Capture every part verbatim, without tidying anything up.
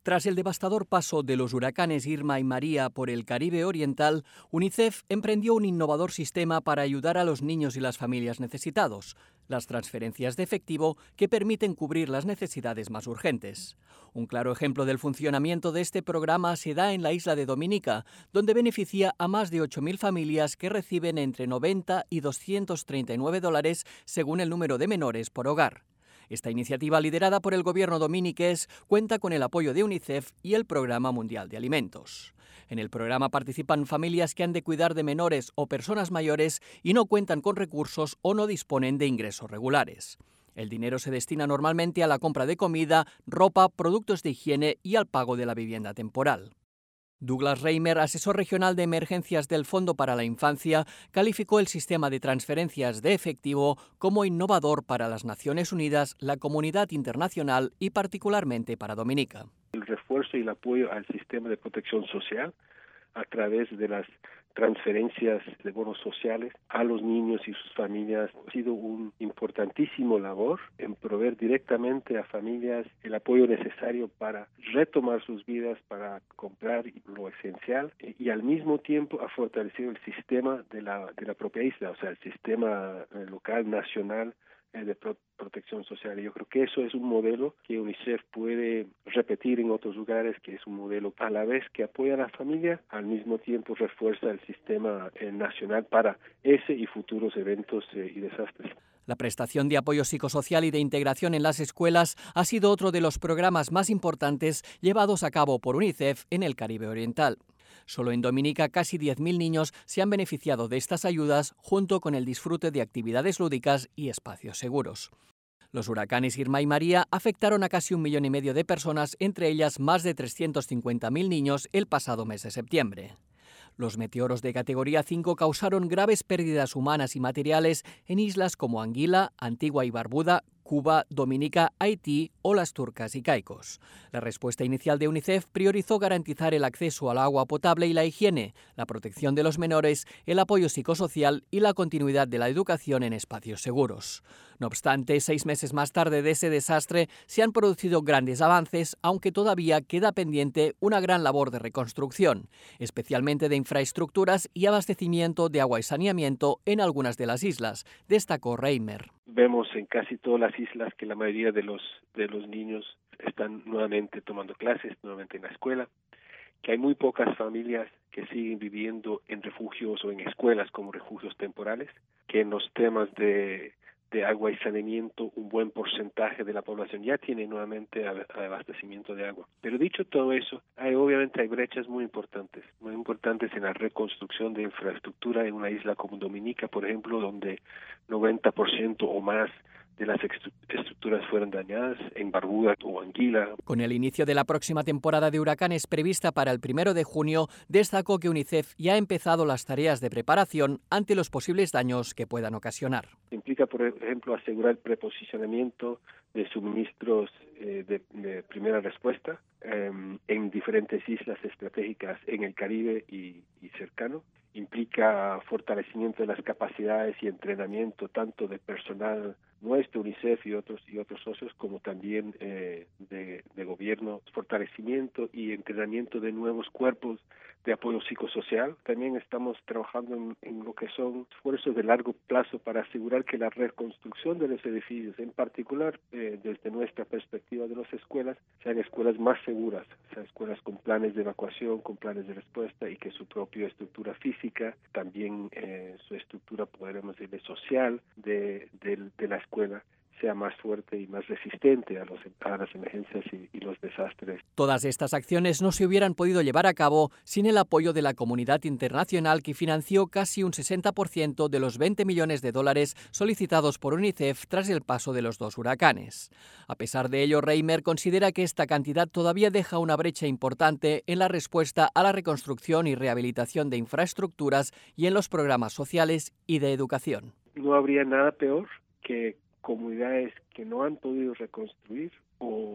Tras el devastador paso de los huracanes Irma y María por el Caribe Oriental, UNICEF emprendió un innovador sistema para ayudar a los niños y las familias necesitados, las transferencias de efectivo que permiten cubrir las necesidades más urgentes. Un claro ejemplo del funcionamiento de este programa se da en la isla de Dominica, donde beneficia a más de ocho mil familias que reciben entre noventa y doscientos treinta y nueve dólares según el número de menores por hogar. Esta iniciativa, liderada por el gobierno dominiqués, cuenta con el apoyo de UNICEF y el Programa Mundial de Alimentos. En el programa participan familias que han de cuidar de menores o personas mayores y no cuentan con recursos o no disponen de ingresos regulares. El dinero se destina normalmente a la compra de comida, ropa, productos de higiene y al pago de la vivienda temporal. Douglas Reimer, asesor regional de emergencias del Fondo para la Infancia, calificó el sistema de transferencias de efectivo como innovador para las Naciones Unidas, la comunidad internacional y particularmente para Dominica. El refuerzo y el apoyo al sistema de protección social a través de las transferencias de bonos sociales a los niños y sus familias ha sido un importantísimo labor en proveer directamente a familias el apoyo necesario para retomar sus vidas, para comprar lo esencial y al mismo tiempo ha fortalecido el sistema de la, de la propia isla, o sea, el sistema local, nacional de pro- protección social. Y yo creo que eso es un modelo que UNICEF puede repetir en otros lugares, que es un modelo a la vez que apoya a la familia, al mismo tiempo refuerza el sistema eh, nacional para ese y futuros eventos eh, y desastres. La prestación de apoyo psicosocial y de integración en las escuelas ha sido otro de los programas más importantes llevados a cabo por UNICEF en el Caribe Oriental. Solo en Dominica casi diez mil niños se han beneficiado de estas ayudas junto con el disfrute de actividades lúdicas y espacios seguros. Los huracanes Irma y María afectaron a casi un millón y medio de personas, entre ellas más de trescientos cincuenta mil niños el pasado mes de septiembre. Los meteoros de categoría cinco causaron graves pérdidas humanas y materiales en islas como Anguila, Antigua y Barbuda, Cuba, Dominica, Haití o las Turcas y Caicos. La respuesta inicial de UNICEF priorizó garantizar el acceso al agua potable y la higiene, la protección de los menores, el apoyo psicosocial y la continuidad de la educación en espacios seguros. No obstante, seis meses más tarde de ese desastre se han producido grandes avances, aunque todavía queda pendiente una gran labor de reconstrucción, especialmente de infraestructuras y abastecimiento de agua y saneamiento en algunas de las islas, destacó Reimer. Vemos en casi todas las islas que la mayoría de los de los niños están nuevamente tomando clases, nuevamente en la escuela, que hay muy pocas familias que siguen viviendo en refugios o en escuelas como refugios temporales, que en los temas de, de agua y saneamiento un buen porcentaje de la población ya tiene nuevamente abastecimiento de agua. Pero dicho todo eso, hay obviamente hay brechas muy importantes, muy importantes en la reconstrucción de infraestructura en una isla como Dominica, por ejemplo, donde noventa por ciento o más de las estructuras fueron dañadas, en Barbuda o Anguila. Con el inicio de la próxima temporada de huracanes prevista para el primero de junio, destacó que UNICEF ya ha empezado las tareas de preparación ante los posibles daños que puedan ocasionar. Implica, por ejemplo, asegurar el preposicionamiento de suministros eh, de, de primera respuesta eh, en diferentes islas estratégicas en el Caribe y, y cercano. Implica fortalecimiento de las capacidades y entrenamiento tanto de personal nuestro, UNICEF y otros y otros socios, como también eh, de, de gobierno, fortalecimiento y entrenamiento de nuevos cuerpos de apoyo psicosocial. También estamos trabajando en, en lo que son esfuerzos de largo plazo para asegurar que la reconstrucción de los edificios, en particular eh, desde nuestra perspectiva de las escuelas, sean escuelas más seguras, sean escuelas con planes de evacuación, con planes de respuesta y que su propia estructura física, también eh, su estructura, podríamos decirle, social de, de, de la escuela, sea más fuerte y más resistente a, los, a las emergencias y, y los desastres. Todas estas acciones no se hubieran podido llevar a cabo sin el apoyo de la comunidad internacional, que financió casi un sesenta por ciento de los veinte millones de dólares solicitados por UNICEF tras el paso de los dos huracanes. A pesar de ello, Reimer considera que esta cantidad todavía deja una brecha importante en la respuesta a la reconstrucción y rehabilitación de infraestructuras y en los programas sociales y de educación. No habría nada peor que comunidades que no han podido reconstruir o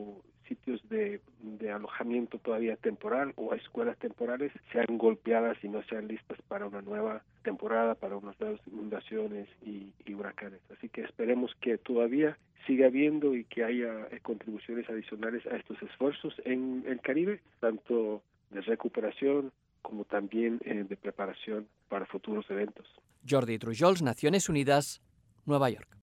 sitios de, de alojamiento todavía temporal o escuelas temporales sean golpeadas y no sean listas para una nueva temporada, para unas nuevas inundaciones y, y huracanes. Así que esperemos que todavía siga habiendo y que haya eh, contribuciones adicionales a estos esfuerzos en el Caribe, tanto de recuperación como también eh, de preparación para futuros eventos. Jordi Trujols, Naciones Unidas, Nueva York.